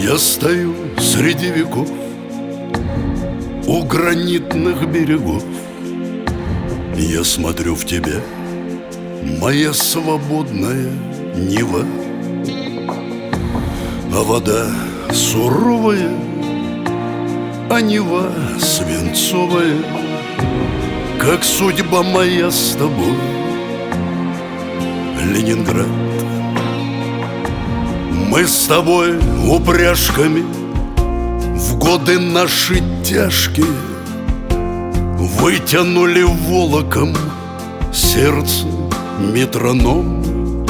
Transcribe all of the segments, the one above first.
Я стою среди веков у гранитных берегов. Я смотрю в тебя, моя свободная Нева. А вода суровая, а Нева свинцовая, как судьба моя с тобой, Ленинград. Мы с тобой упряжками в годы наши тяжкие вытянули волоком сердце метроном.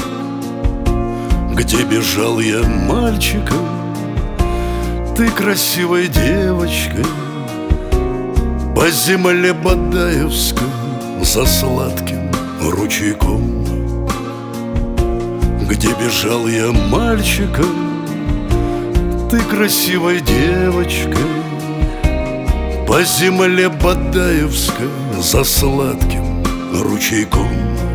Где бежал я мальчиком, ты красивой девочкой, по земле Бадаевской за сладким ручейком. Где бежал я мальчиком, ты красивой девочкой, по земле Бадаевской за сладким ручейком.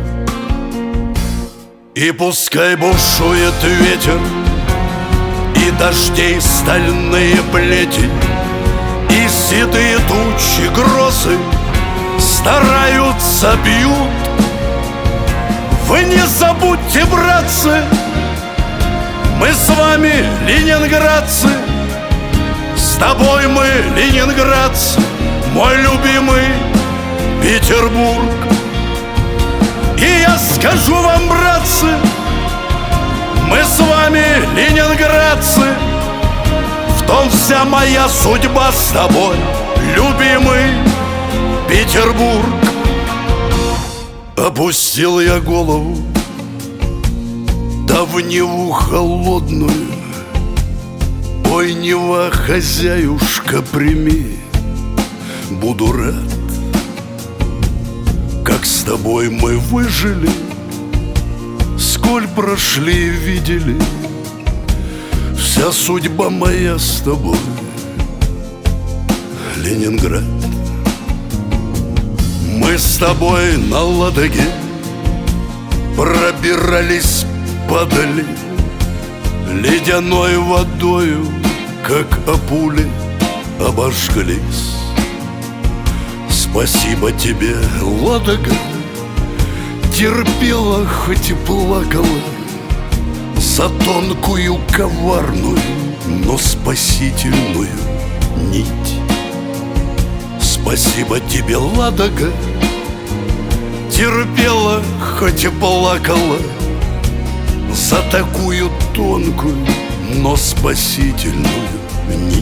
И пускай бушует ветер, и дождей стальные плети, и седые тучи грозы стараются, бьют. Вы не забудьте, братцы, мы с вами ленинградцы, с тобой мы ленинградцы, мой любимый Петербург. И я скажу вам, братцы, мы с вами ленинградцы, в том вся моя судьба с тобой, любимый Петербург. Опустил я голову, да в Неву холодную. Ой, Нева, хозяюшка, прими, буду рад, как с тобой мы выжили, сколь прошли и видели. Вся судьба моя с тобой, Ленинград. Мы с тобой на Ладоге пробирались, падали ледяной водою, как о пули обожглись. Спасибо тебе, Ладога, терпела, хоть и плакала, за тонкую, коварную, но спасительную нить. Спасибо тебе, Ладога, терпела, хоть и плакала, за такую тонкую, но спасительную нить.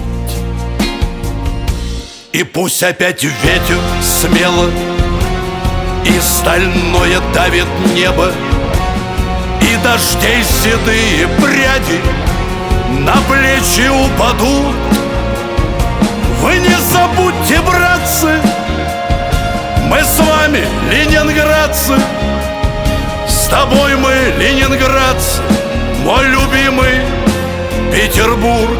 И пусть опять ветер смело и стальное давит небо, и дождей седые пряди на плечи упадут. Вы не забудьте, братцы, мы с вами ленинградцы, с тобой мы ленинградцы, мой любимый Петербург.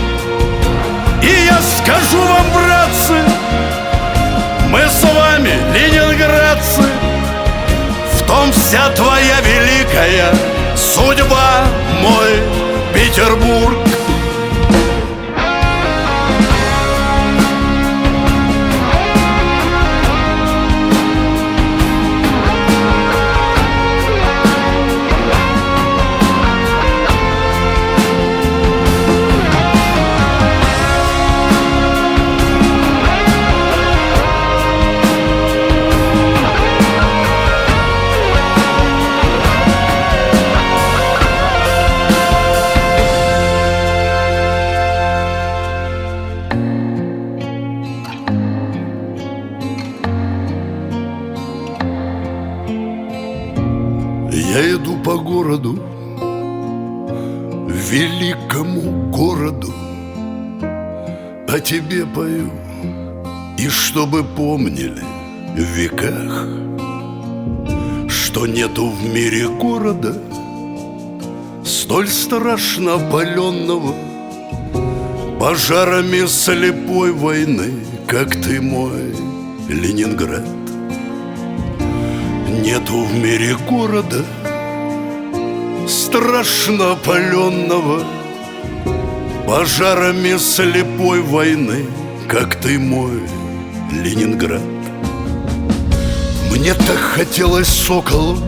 И я скажу вам, братцы, мы с вами ленинградцы, в том вся твоя великая судьба, мой Петербург. Я иду по городу, великому городу, о тебе пою, и чтобы помнили в веках, что нету в мире города столь страшно опаленного пожарами слепой войны, как ты, мой Ленинград. Нету в мире города страшно опаленного пожарами слепой войны, как ты мой Ленинград. Мне так хотелось соколу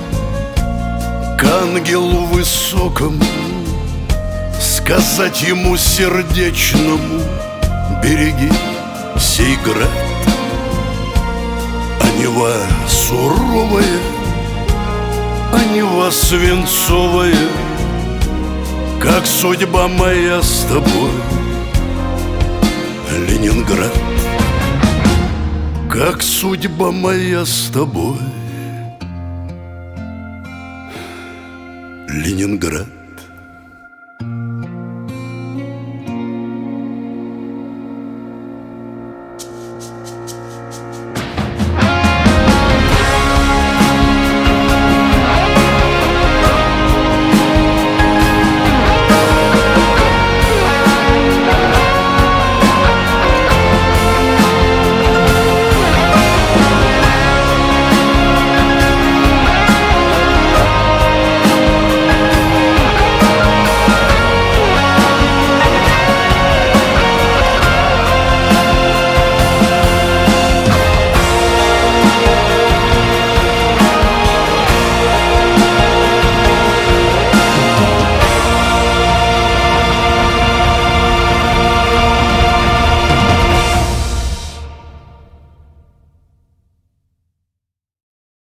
к ангелу высокому сказать ему сердечному: береги сей град. А Нева суровая, а Нева свинцовая, как судьба моя с тобой, Ленинград. Как судьба моя с тобой, Ленинград.